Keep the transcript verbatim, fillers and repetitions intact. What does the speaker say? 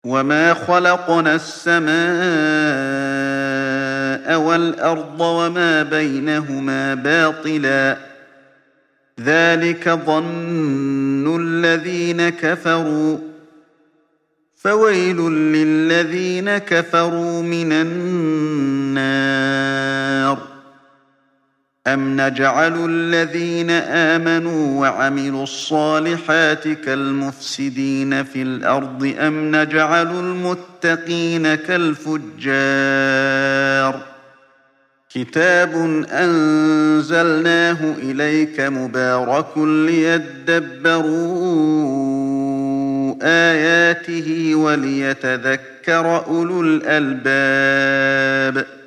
وما خلقنا السماء والأرض وما بينهما باطلا ذلك ظن الذين كفروا فويل للذين كفروا من النار أم نجعل الذين آمنوا وعملوا الصالحات كالمفسدين في الأرض أم نجعل المتقين كالفجار كتاب أنزلناه إليك مبارك ليدبروا آياته وليتذكر أولو الألباب